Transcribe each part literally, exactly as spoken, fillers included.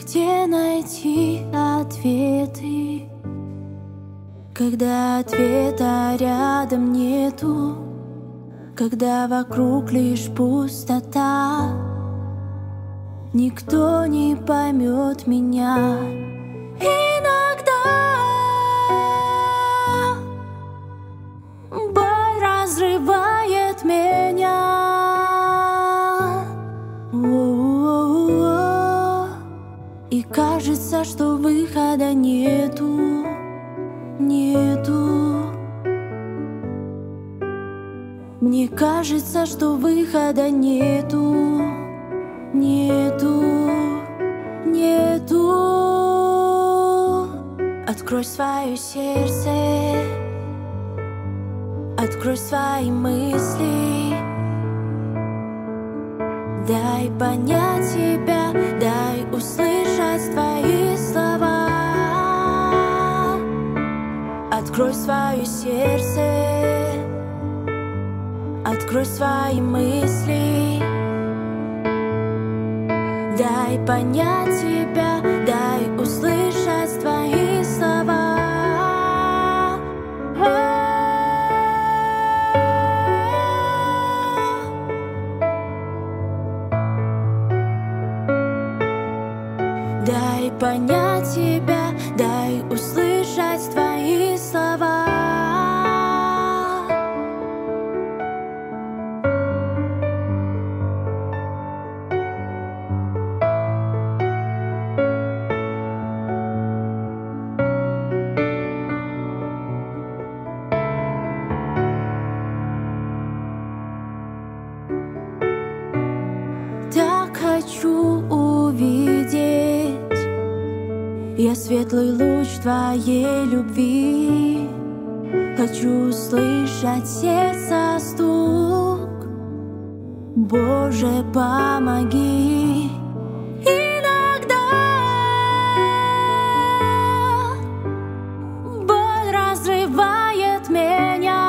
Где найти ответы, когда ответа рядом нету, когда вокруг лишь пустота? Никто не поймет меня. Иногда боль разрывает меня. О-о-о-о. И кажется, что выхода нету, нету. Мне кажется, что выхода нету, нету, нету. Открой свое сердце, открой свои мысли. Дай понять тебя, дай услышать твои слова. Открой свое сердце, открой свои мысли. Дай понять тебя, дай услышать твои слова. Дай понять тебя, дай услышать твои слова. Так хочу увидеть я светлый луч твоей любви. Хочу слышать сердца стук. Боже, помоги. Иногда боль разрывает меня.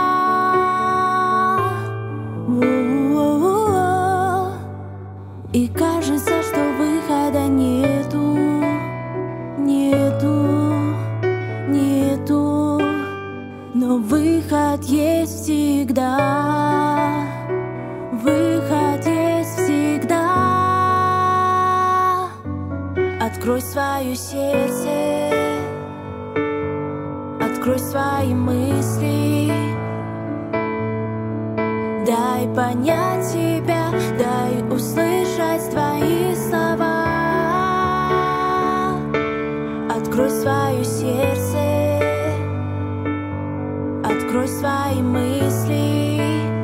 О-о-о-о. И кажется, что выхода нету, нету, нету. Но выход есть всегда, выход есть всегда. Открой свое сердце, открой свои мысли. Дай понять тебя, дай услышать твои слова. Открой свое сердце, открой свои мысли.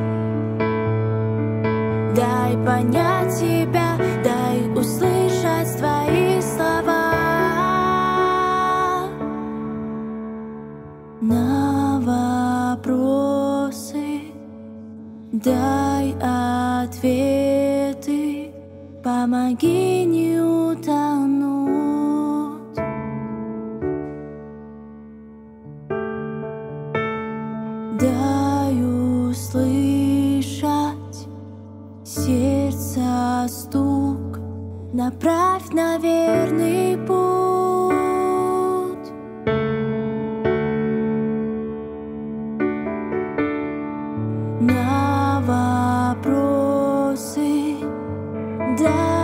Дай понять тебя, дай услышать твои слова. На вопросы дай ответы, помоги не утонуть. Дай услышать сердца стук, направь на верный путь. На вопросы дай